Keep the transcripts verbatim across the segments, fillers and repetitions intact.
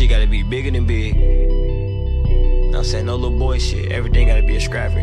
shit gotta be bigger than big. I'm saying no little boy shit. Everything gotta be a scrapper.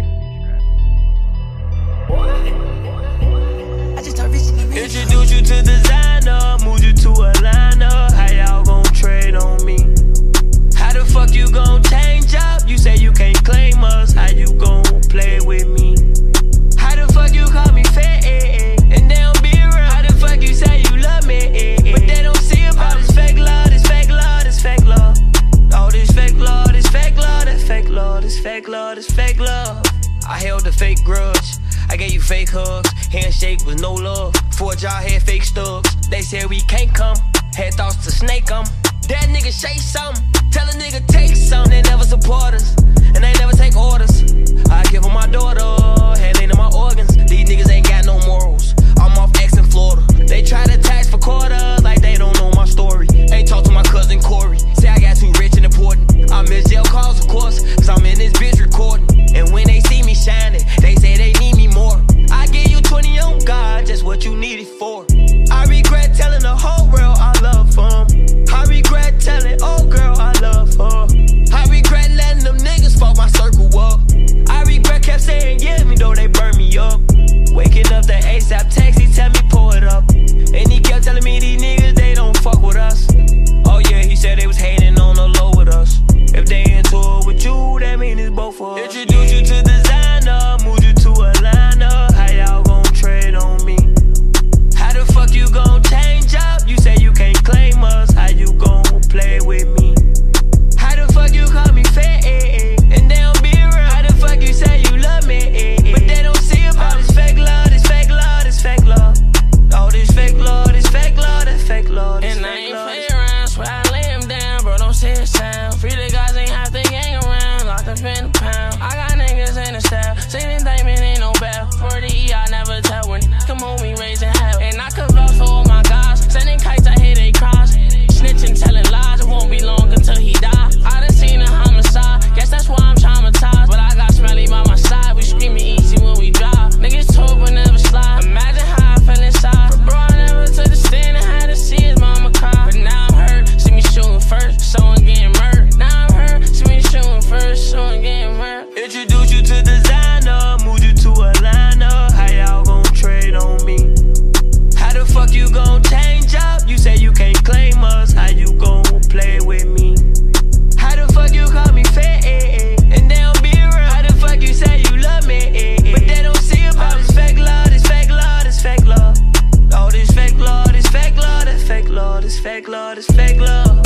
Introduce you to designer, move you to Atlanta. How y'all gon' trade on me? How the fuck you gon' change up? You say you can't claim us. How you gon' play with me? How the fuck you call me fat and they don't be around? How the fuck you say you love me but they don't see about this fake love, this fake love, this fake love. All this fake love, this fake love, this fake love, this fake love, this fake love. I held a fake grudge. I gave you fake hugs, handshake with no love. Forge y'all had fake stubs. They said we can't come, had thoughts to snake them. That nigga say something, tell a nigga take something. They never support us, and they never take orders. I give them my daughter, had lean in my organs. These niggas ain't got no morals. I'm off X in Florida. They try to tax for quarters like they don't know my story. Ain't talk to my cousin Corey, say I got too rich and important. I miss jail calls of course, cause I'm in this bitch recording. And when they see me shining, they say they need me more. I give you twenty on God, just what you need it for. I regret telling the whole world I love them. I regret telling old girl I love her. I regret letting them niggas fuck my circle up. I regret kept saying yeah me though they burn me up. Waking up the ASAP text, he tell me pull it up. And he kept telling me these niggas they don't fuck with us. Oh yeah, he said they was hating on the low with us. If they into it with you, that mean it's both for us. Introduce you to designer, move you to Atlanta. How y'all gon' trade on me? How the fuck you gon' change up? You say you can't claim us. How you gon' play with me? How the fuck you call me fat and they don't be around? How the fuck you say you love me but they don't see about this fake love, this fake love, this fake love. All this fake love, this fake love, this fake love, this and fake love. And I ain't play around, swear I lay him down, bro, don't say it sound. Free the guys ain't half the gang around, locked up in the pound. I got niggas in the style, same indictment ain't no bell. For the E, I never tell when come home, we raising hell. And I could vouch for all my guys, sending kites, I hear they cries. Snitching, telling lies, it won't be long until he die. I done seen a homicide, guess that's why I'm traumatized. But I got Smelly by my side, we screaming easy when we drive. Niggas told but never slide, imagine how I felt inside. But bro, I never took the stand and had to see his mama cry. But now I'm hurt, see me shooting first, so I'm getting murdered. Now I'm hurt, see me shooting first, so I'm getting murdered. Introduce you to designer, move you to Atlanta. How y'all gon' trade on me? How the fuck you gon' change up? You say you can't claim us. How you gon' play with me? How the fuck you call me fat and they don't be around? How the fuck you say you love me but they don't see about this fake love, this fake love, this fake love. All this fake love, this fake love, this fake love, this fake love, this fake love.